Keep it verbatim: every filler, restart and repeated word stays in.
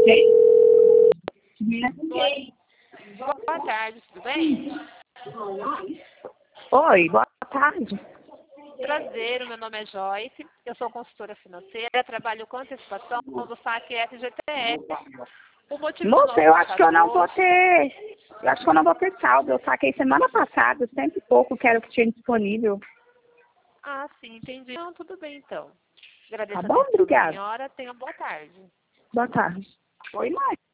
Oi. Boa tarde, tudo bem? Oi, boa tarde. Prazer, meu nome é Joyce, eu sou consultora financeira, trabalho com antecipação do saque F G T S. O motivo do Moça, nosso eu acho que eu contato não vou hoje... ter. Eu acho que eu não vou ter saldo. Eu saquei semana passada, cento e pouco que era o que tinha disponível. Ah, sim, entendi. Então, tudo bem, então. Tá Agradeço a bom? atenção da Obrigada. senhora, tenha boa tarde. Boa tarde. Oi, mãe.